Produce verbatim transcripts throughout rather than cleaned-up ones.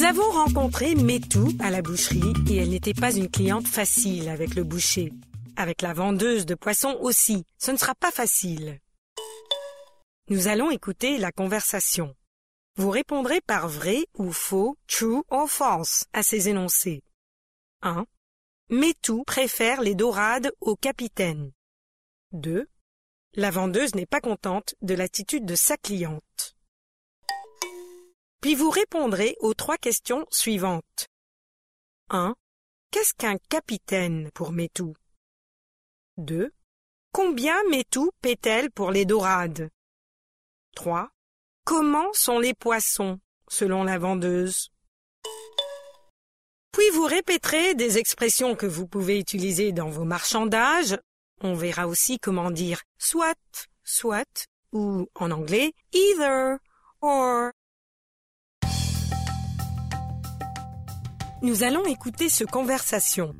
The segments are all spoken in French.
avons rencontré Métou à la boucherie et elle n'était pas une cliente facile avec le boucher. Avec la vendeuse de poissons aussi, ce ne sera pas facile. Nous allons écouter la conversation. Vous répondrez par vrai ou faux, true or false, à ces énoncés. un. Métou préfère les dorades au capitaine. deux. La vendeuse n'est pas contente de l'attitude de sa cliente. Puis vous répondrez aux trois questions suivantes. un. Qu'est-ce qu'un capitaine pour Métou? deux. Combien Métou paie-t-elle pour les dorades? trois. Comment sont les poissons, selon la vendeuse? Puis vous répéterez des expressions que vous pouvez utiliser dans vos marchandages. On verra aussi comment dire soit, soit, ou en anglais either, or. Nous allons écouter ce conversation.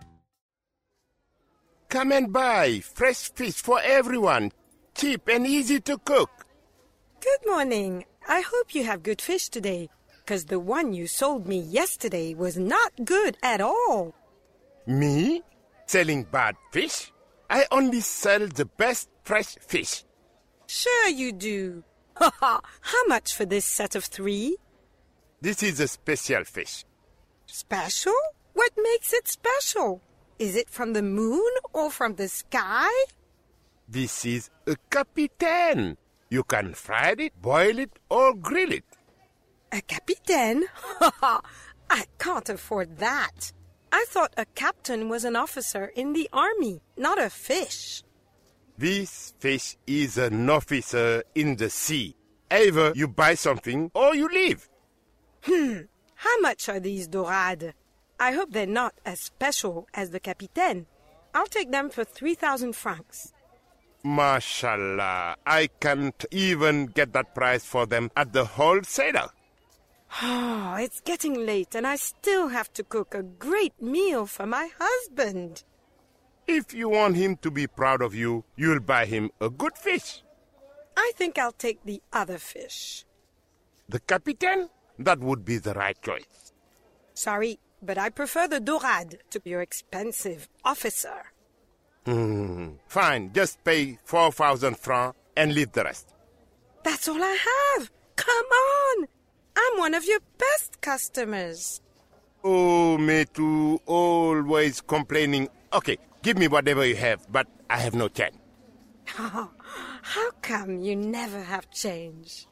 Come and buy fresh fish for everyone, cheap and easy to cook. Good morning. I hope you have good fish today, because the one you sold me yesterday was not good at all. Me? Selling bad fish? I only sell the best fresh fish. Sure you do. How much for this set of three? This is a special fish. Special? What makes it special? Is it from the moon or from the sky? This is a capitaine. You can fry it, boil it, or grill it. A capitaine? I can't afford that. I thought a captain was an officer in the army, not a fish. This fish is an officer in the sea. Either you buy something or you leave. Hmm. How much are these dorades? I hope they're not as special as the capitaine. I'll take them for three thousand francs. Mashallah, I can't even get that price for them at the wholesaler. Oh, it's getting late and I still have to cook a great meal for my husband. If you want him to be proud of you, you'll buy him a good fish. I think I'll take the other fish. The capitaine? That would be the right choice. Sorry, but I prefer the dorade to your expensive officer. Hmm. Fine, just pay four thousand francs and leave the rest. That's all I have. Come on. I'm one of your best customers. Oh, Métou, always complaining. Okay, give me whatever you have, but I have no change. Oh, how come you never have change?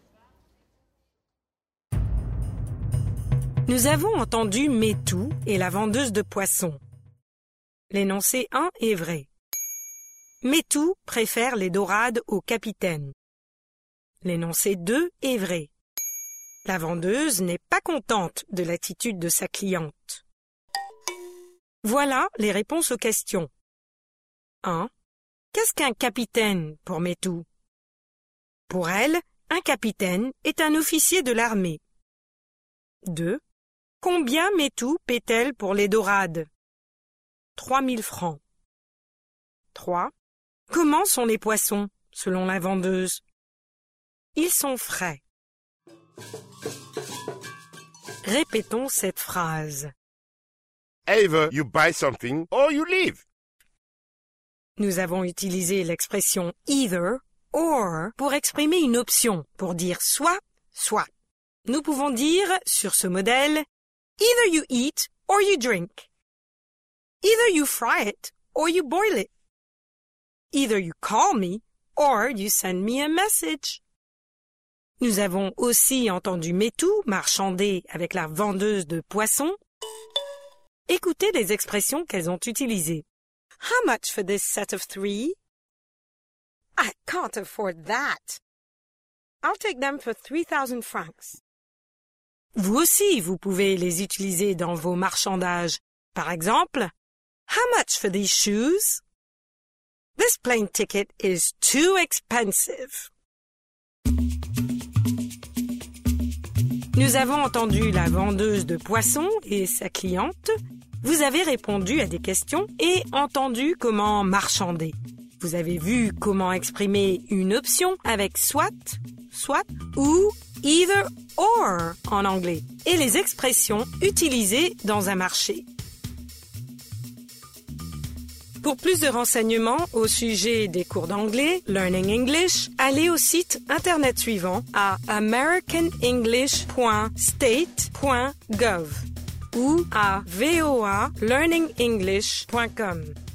Nous avons entendu Métou et la vendeuse de poissons. L'énoncé un est vrai. Métou préfère les dorades au capitaine. L'énoncé deux est vrai. La vendeuse n'est pas contente de l'attitude de sa cliente. Voilà les réponses aux questions. un. Qu'est-ce qu'un capitaine pour Métou? Pour elle, un capitaine est un officier de l'armée. deux. Combien Métou paie-t-elle pour les dorades? Trois mille francs. trois. Comment sont les poissons, selon la vendeuse? Ils sont frais. Répétons cette phrase. Either you buy something or you leave. Nous avons utilisé l'expression either, or pour exprimer une option, pour dire soit, soit. Nous pouvons dire, sur ce modèle, either you eat or you drink. Either you fry it or you boil it. Either you call me or you send me a message. Nous avons aussi entendu Métou marchander avec la vendeuse de poissons. Écoutez les expressions qu'elles ont utilisées. How much for this set of three? I can't afford that. I'll take them for three thousand francs. Vous aussi, vous pouvez les utiliser dans vos marchandages. Par exemple, how much for these shoes? This plane ticket is too expensive. Nous avons entendu la vendeuse de poissons et sa cliente. Vous avez répondu à des questions et entendu comment marchander. Vous avez vu comment exprimer une option avec soit, soit ou either or en anglais et les expressions utilisées dans un marché. Pour plus de renseignements au sujet des cours d'anglais, Learning English, allez au site internet suivant à american english point state point gov ou à voa learning english point com.